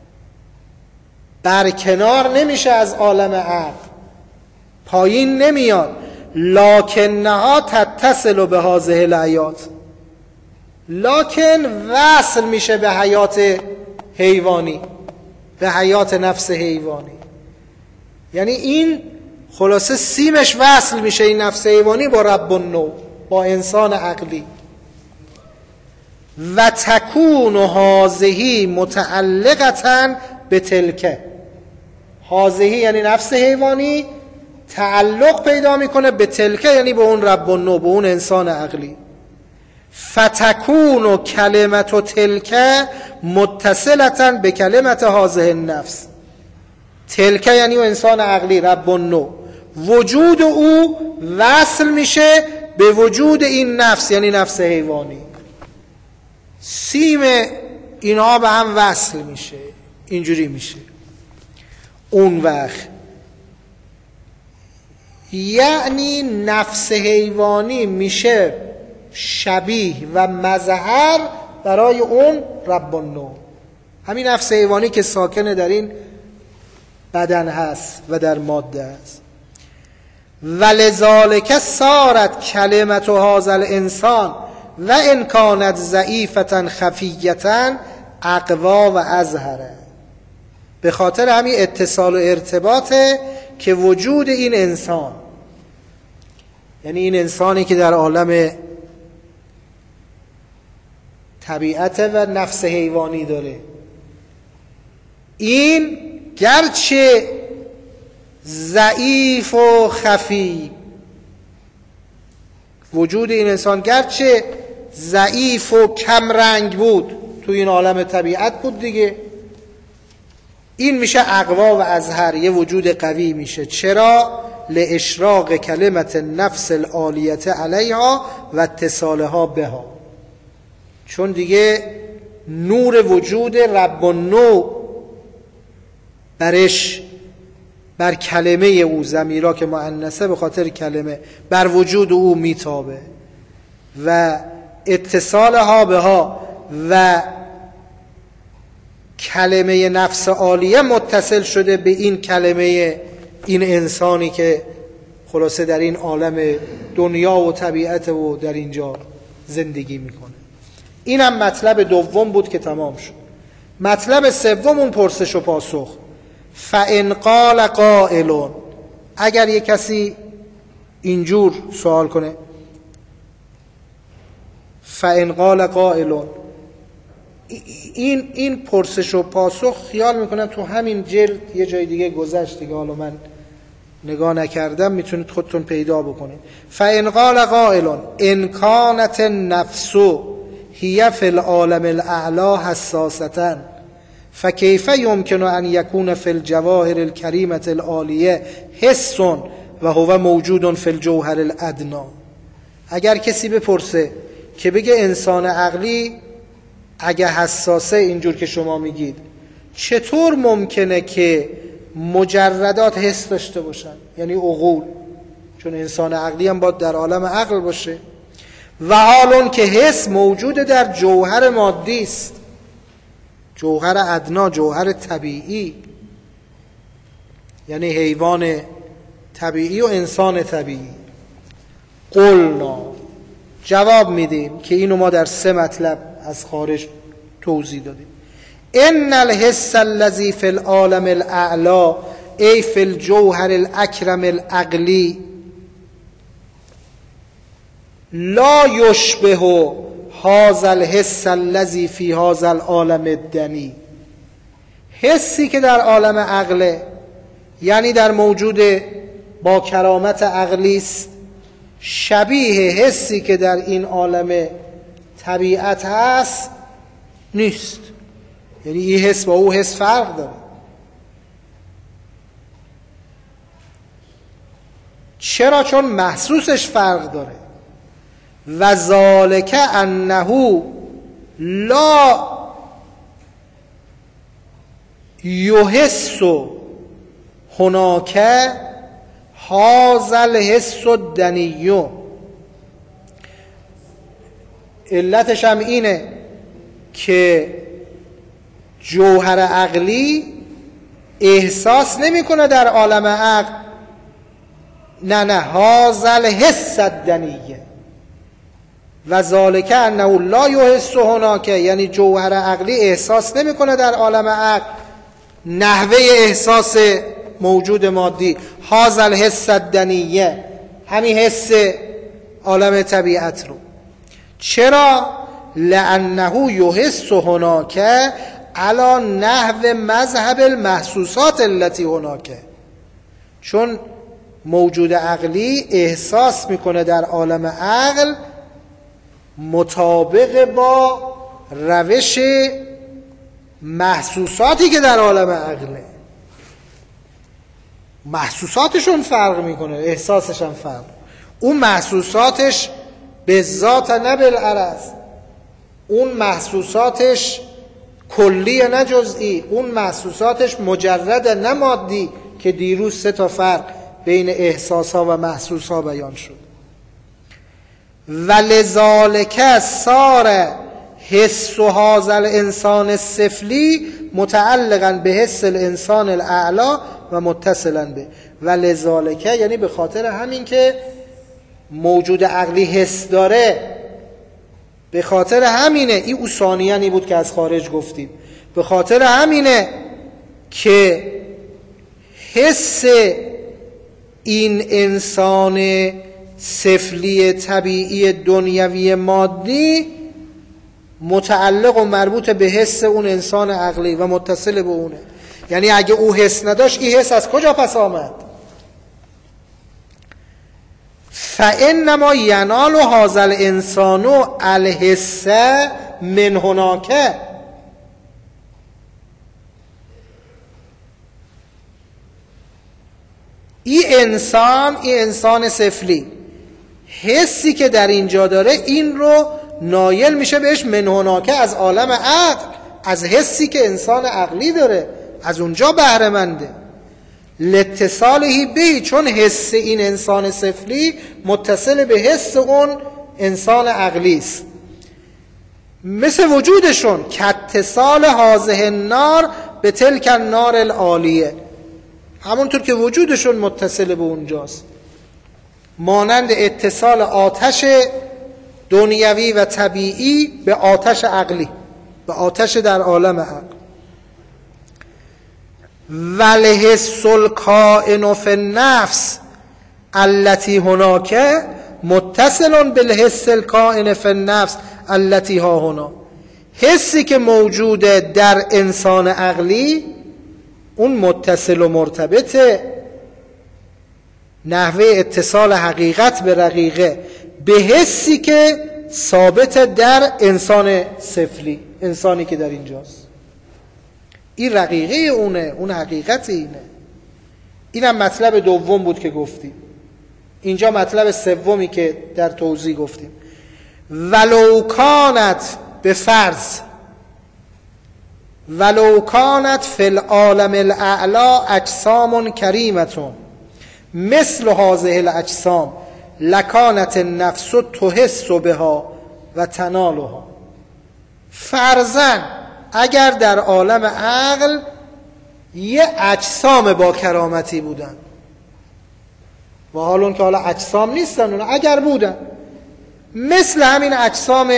برکنار نمیشه از عالم عقل، پایین نمیاد. لکنها تتصل به هذه الحیات، لکن وصل میشه به حیات حیوانی، به حیات نفس حیوانی. یعنی این خلاصه سیمش وصل میشه، این نفس حیوانی با رب النوع، با انسان عقلی. و تکون هذه متعلقة به تلک، هذه یعنی نفس حیوانی تعلق پیدا میکنه به تلک، یعنی به اون رب النوع، به اون انسان عقلی. فتکون کلمت تلک متصلة به کلمت هذه النفس، تلک یعنی انسان عقلی رب النوع، وجود او وصل میشه به وجود این نفس، یعنی نفس حیوانی. سیم اینها به هم وصل میشه، اینجوری میشه. اون وقت یعنی نفس حیوانی میشه شبیه و مظهر برای اون رب النوع، همین نفس حیوانی که ساکن در این بدن هست و در ماده هست. ولذالک صارت کلمت هذا الانسان و ان کانت ضعیفة خفیة اقوا و اظهره، به خاطر همین اتصال و ارتباطه که وجود این انسان، یعنی این انسانی که در عالم طبیعت و نفس حیوانی داره، این گرچه ضعیف و خفی، وجود این انسان گرچه ضعیف و کم رنگ بود تو این عالم طبیعت بود دیگه، این میشه اقوا و اظهر، یه وجود قوی میشه. چرا؟ لاشراق کلمت نفس العالیت علیها و اتصالها بها، چون دیگه نور وجود رب النوع برش، بر کلمه او، ضمیرا که مؤنثه به خاطر کلمه، بر وجود او میتابه و اتصالها بها و کلمه نفس عالیه متصل شده به این کلمه این انسانی که خلاصه در این عالم دنیا و طبیعت و در اینجا زندگی میکنه. این هم مطلب دوم بود که تمام شد. مطلب سوم اون پرسش و پاسخ. فَإِنْ قَالَ قَائِلٌ، اگر یک کسی اینجور سوال کنه، فَإِنْ قَالَ قَائِلٌ، این این پرسش و پاسخ خیال میکنم تو همین جلد یه جای دیگه گذشت دیگه، حالا من نگاه نکردم، میتونید خودتون پیدا بکنید. فَإِنْ قَالَ قَائِلٌ إِنْ كَانَتِ النَّفْسُ هِيَ فِي الْعَالَمِ الْأَعْلَى حَسَّاسَةً فكيف يمكن أن يكون في الجواهر الكريمة العالیه حس و هو موجود في الجوهر الأدنى. اگر کسی بپرسه که بگه انسان عقلی اگه حساسه اینجور که شما میگید، چطور ممکنه که مجردات حس داشته باشن، یعنی عقول، چون انسان عقلی هم باید در عالم عقل باشه، و حالون که حس موجود در جوهر مادی است، جوهر ادنا، جوهر طبیعی، یعنی حیوان طبیعی و انسان طبیعی. قلنا، جواب میدیم که اینو ما در سه مطلب از خارج توضیح دادیم. ان الحس الذي في العالم الاعلى ای فی الجوهر الاکرم العقلی لا یشبه هذا الحس الذي في هذا العالم الدنی، حسی که در عالم عقله، یعنی در موجود با کرامت عقلی است، شبیه حسی که در این عالم طبیعت هست نیست. یعنی این حس با او حس فرق داره. چرا؟ چون محسوسش فرق داره. و ذالک انه لا یحس هناک هذا الحس الدنی. علتش هم اینه که جوهر عقلی احساس نمیکنه در عالم عقل. نه نه هذا الحس الدنی و ذالک انه لا یحس هناک، یعنی جوهر عقلی احساس نمیکنه در عالم عقل نحوه احساس موجود مادی. هذا الحس الدنی، همین حس عالم طبیعت رو. چرا؟ لانه یحس هناک علی نحو مذهب المحسوسات التي هناک، چون موجود عقلی احساس میکنه در عالم عقل مطابق با روش محسوساتی که در عالم عقله. محسوساتشون فرق میکنه، احساسش هم فرق. اون محسوساتش به ذات نه بالعرض، اون محسوساتش کلی نه جزئی، اون محسوساتش مجرد نه مادی که دیروز سه تا فرق بین احساس ها و محسوس ها بیان شد. ولذالک صار حس هذا الانسان السفلی متعلقا به حس الانسان الاعلی و متصلا به. ولذالک یعنی به خاطر همین که موجود عقلی حس داره، به خاطر همینه. این او ثانیانی بود که از خارج گفتیم. به خاطر همینه که حس این انسان سفلی طبیعی دنیوی مادی متعلق و مربوط به حس اون انسان عقلی و متصل به اونه. یعنی اگه او حس نداشت، این حس از کجا پس آمد؟ فانما ینال هذا الانسان الحس من هناک. این انسان، این انسان سفلی، حسی که در اینجا داره این رو نایل میشه بهش من هناک، از عالم عقل، از حسی که انسان عقلی داره، از اونجا بهره منده. لاتصالهی به، چون حس این انسان سفلی متصل به حس اون انسان عقلی است. مثل وجودشون کاتصال هذه النار به تلک النار العالیه، همونطور که وجودشون متصل به اونجاست، مانند اتصال آتش دنیوی و طبیعی به آتش عقلی، به آتش در عالم عقل. والحس الکائن فی النفس التي هناک متصل بالحس الکائن فی النفس التي ها هنا. حسی که موجوده در انسان عقلی اون متصل و مرتبطه، نحوه اتصال حقیقت به رقیقه به حسی که ثابت در انسان سفلی، انسانی که در اینجاست. این رقیقه اونه، اون حقیقت اینه. اینم مطلب دوم بود که گفتیم. اینجا مطلب سومی که در توضیح گفتیم. ولو کانت به فرض ولو کانت فی العالم الاعلا اجسام کریمتون مثل هذه الاجسام لکانت النفس تحس بها و تنالها. فرضاً اگر در عالم عقل یه اجسام با کرامتی بودن، و حال اون که حالا اجسام نیستن، اون اگر بودن مثل همین اجسام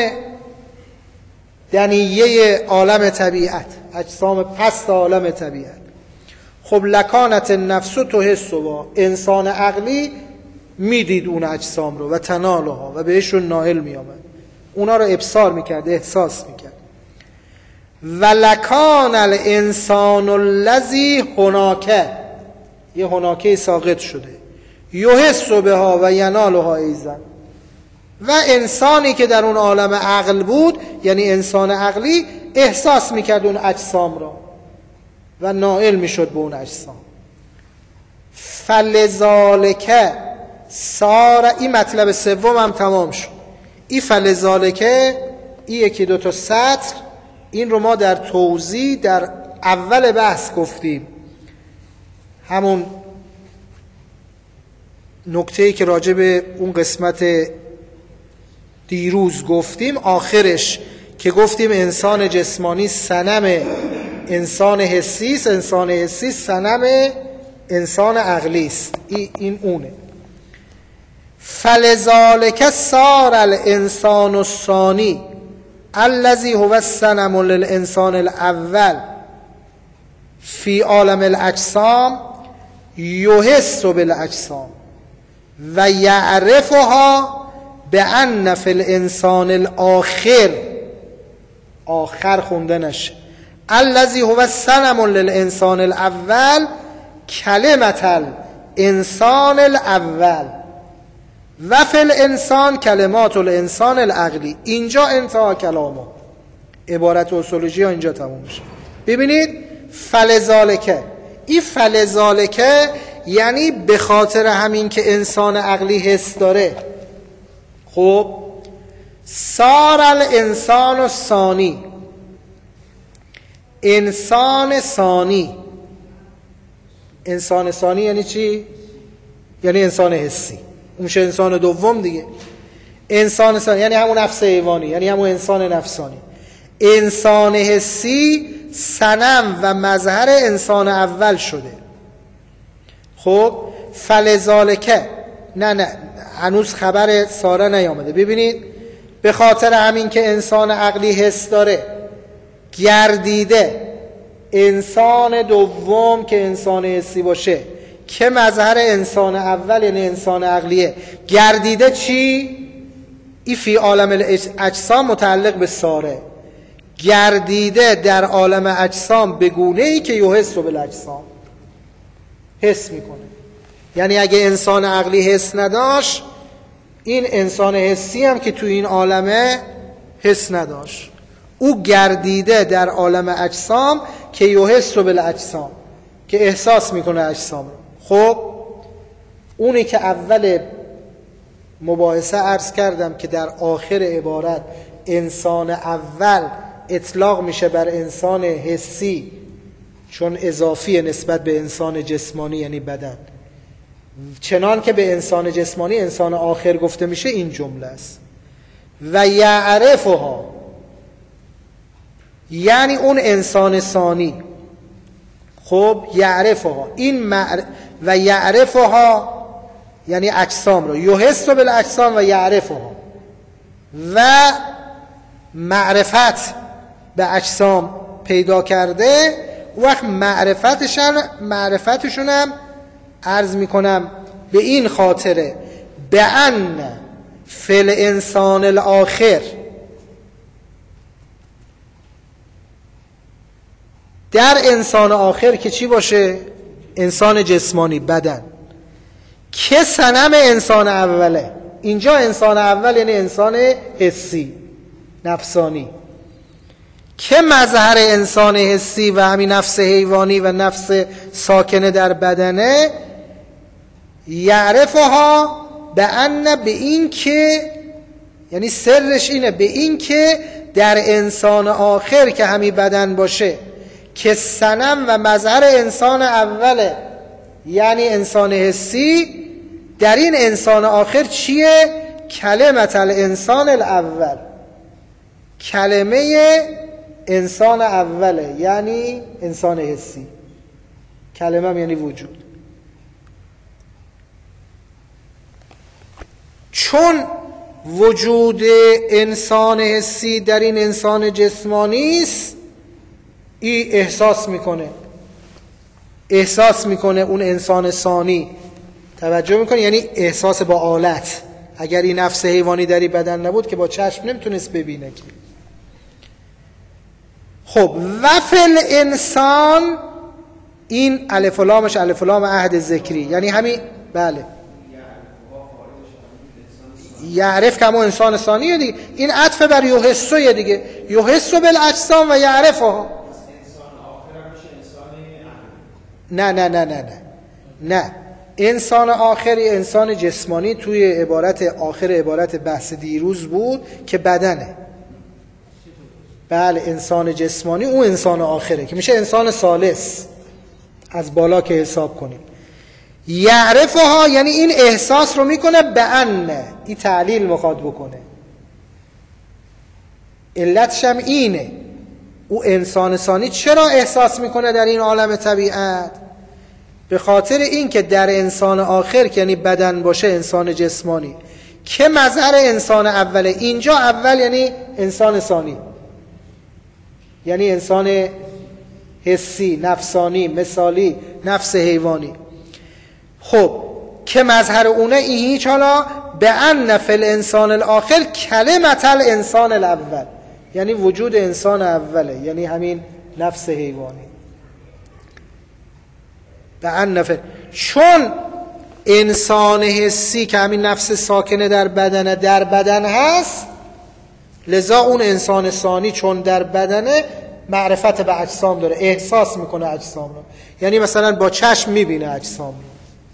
دنیه عالم طبیعت، اجسام پست عالم طبیعت، خب لکانت النفس تحس بها، انسان عقلی میدید اون اجسام رو و تنالها و بهشون نائل میامد، اونا رو ابصار میکرد، احساس میکرد. ولکان الانسان الذی هناک، یه هناکه ساقط شده، یحس بها و ینالها ایضا. و انسانی که در اون عالم عقل بود، یعنی انسان عقلی، احساس میکرد اون اجسام را و نائل میشد به اون اجسام. فلذالک سار، این مطلب سوم هم تمام شد. این فلذالک، این یکی دو تا سطر، این رو ما در توضیح در اول بحث گفتیم، همون نکته‌ای که راجع به اون قسمت دیروز گفتیم، آخرش که گفتیم انسان جسمانی صنم انسان حسی است، انسان حسی صنم انسان عقلی است. این اونه. فلذالک صار الانسان الثانی الذی هو الصنم للانسان الاول فی عالم الاجسام یحس بالاجسام و یعرفها بأن فی الانسان الاخر، آخر خونده نشه، الذی هو الصنم للانسان الاول کلمة الانسان الاول و فی الانسان کلمات الانسان العقلی. اینجا انتها کلامه، عبارت اصولوژی ها اینجا تموم میشه. ببینید فلذالک، این فلذالک یعنی به خاطر همین که انسان عقلی حس داره، خب صار الانسان الثانی، انسان ثانی. انسان ثانی یعنی چی؟ یعنی انسان حسی، اون میشه انسان دوم دیگه. انسان ثانی یعنی همون نفس حیوانی، یعنی همون انسان نفسانی. انسان حسی صنم و مظهر انسان اول شده. خب فلذالک، نه نه هنوز خبر ساره نیامده. ببینید به خاطر همین که انسان عقلی حس داره، گردیده انسان دوم که انسان حسی باشه که مظهر انسان اول یعنی انسان عقلیه، گردیده چی؟ ای فی عالم الاجسام متعلق به ساره، گردیده در عالم اجسام به گونه ای که یحس بالاجسام، حس میکنه. یعنی اگه انسان عقلی حس نداشت، این انسان حسی هم که تو این عالمه حس نداشت. او گردیده در عالم اجسام که یحس بالاجسام، که احساس میکنه اجسام. خب اونی که اول مباحثه عرض کردم که در آخر عبارت انسان اول اطلاق میشه بر انسان حسی چون اضافی نسبت به انسان جسمانی یعنی بدن، چنان که به انسان جسمانی انسان آخر گفته میشه، این جمله است. و یعرفها یعنی اون انسان ثانی. خب یعرفها، این معر... و یعرفها یعنی اجسام رو، یحس بالاجسام و یعرفها، و معرفت به اجسام پیدا کرده. وقت معرفتشون معرفتشون هم عرض میکنم به این خاطره به ان فی الانسان الاخر، در انسان آخر که چی باشه؟ انسان جسمانی، بدن، که صنم انسان اوله. اینجا انسان اول یعنی انسان حسی نفسانی، که مظهر انسان حسی و همین نفس حیوانی و نفس ساکنه در بدنه، یعرفها به ان، به این که، یعنی سرش اینه، به این که در انسان آخر که همین بدن باشه که صنم و مظهر انسان اوله یعنی انسان حسی، در این انسان آخر چیه؟ کلمت الانسان الاول، کلمه انسان اوله یعنی انسان حسی. کلمه یعنی وجود. چون وجود انسان حسی در این انسان جسمانی است، این احساس میکنه احساس میکنه اون انسان ثانی، توجه میکنه، یعنی احساس با آلت. اگر این نفس حیوانی در این بدن نبود که با چشم نمیتونست ببینه که. خب و فل انسان، این الف و لامش الف و لام عهد ذکری، یعنی همین، بله یعرف که همون انسان ثانیه دیگه. این عطف بر یحسو دیگه، یحسو بالاجسام و یعرفها. نه نه نه نه نه نه انسان آخری انسان جسمانی توی عبارت آخر عبارت بحث دیروز بود که بدنه. بله انسان جسمانی اون انسان آخره که میشه انسان ثالث از بالا که حساب کنیم. یعرفها یعنی این احساس رو میکنه به ان، این تعلیل مخاطب بکنه. علتش هم اینه، او انسان ثانی چرا احساس میکنه در این عالم طبیعت؟ به خاطر این که در انسان آخر که یعنی بدن باشه انسان جسمانی که مظهر انسان اوله، اینجا اول یعنی انسان ثانی، یعنی انسان حسی، نفسانی، مثالی، نفس حیوانی. خب که مظهر اونه این هیچ حالا به ان فی الانسان الاخر کلمت الانسان الاول، یعنی وجود انسان اوله، یعنی همین نفس حیوانی. به ان فی، چون انسان حسی که همین نفس ساکنه در بدنه در بدن هست، لذا اون انسان ثانی چون در بدنه معرفت به اجسام داره، احساس میکنه اجسام رو، یعنی مثلا با چشم میبینه اجسام رو.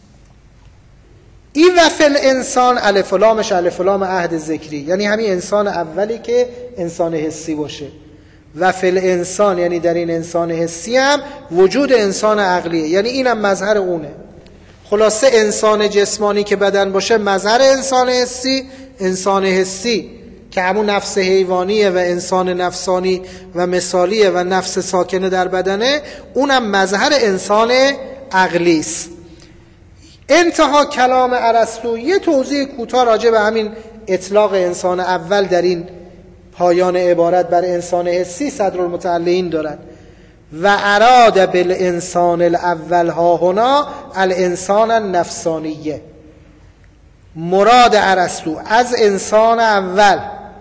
این و فی الانسان الف و لامش الف و لام عهد ذکری، یعنی همین انسان اولی که انسان حسی باشه. و فی الانسان یعنی در این انسان حسی هم وجود انسان عقلیه، یعنی اینم مظهر اونه. خلاصه انسان جسمانی که بدن باشه مظهر انسان حسی، انسان حسی که همون نفس حیوانیه و انسان نفسانی و مثالیه و نفس ساکنه در بدنه، اونم مظهر انسان عقلی است. انتها کلام ارسطو یه توضیح کوتاه راجع به همین اطلاق انسان اول در این پایان عبارت بر انسان حسی صدرالمتعلقین دارن. و اراد بالانسان الاول ها هنا الانسان النفسانیه. مراد ارسطو از انسان اول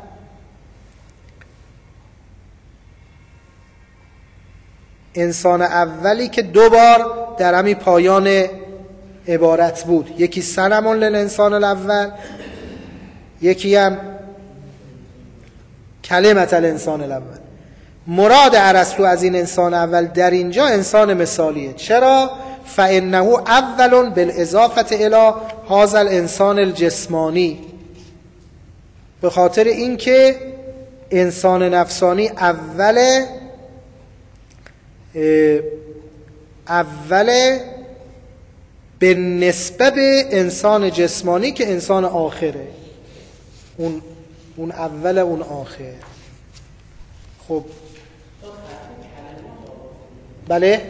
انسان اولی که دو بار در همین پایان عبارت بود، یکی سنمون للانسان الاول، یکی هم کلمت الانسان الاول. مراد ارسطو از این انسان اول در اینجا انسان مثالیه. چرا؟ فانه اول بالاضافه الی هذا الانسان الجسمانی، به خاطر اینکه انسان نفسانی اوله اوله به نسبت به انسان جسمانی که انسان آخره، اون اون اول اون آخر. خب بله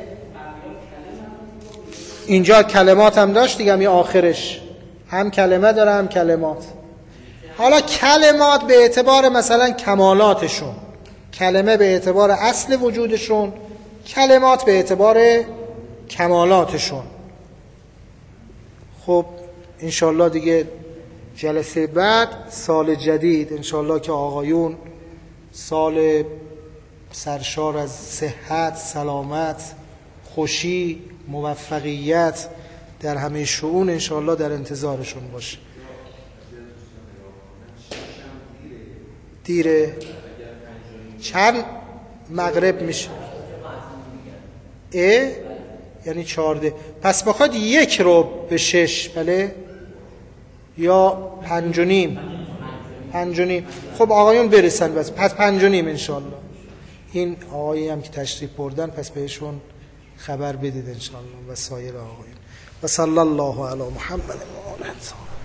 اینجا کلمات هم داشت دیگه، هم آخرش هم کلمه داره هم کلمات. حالا کلمات به اعتبار مثلا کمالاتشون، کلمه به اعتبار اصل وجودشون، کلمات به اعتبار کمالاتشون. خب انشالله دیگه جلسه بعد سال جدید انشالله که آقایون سال سرشار از صحت، سلامت، خوشی، موفقیت در همه شؤون انشالله در انتظارشون باشه. دیره چند مغرب میشه؟ اه؟ یعنی چارده، پس بخواد یک رو به شش، بله؟ یا پنج و نیم پنج و نیم خب آقایون برسن بس، پس پنج و نیم انشالله. این آقایی هم که تشریف بردن پس بهشون خبر بدید انشالله و سایر آقایون. و صلی الله علی محمد و آله.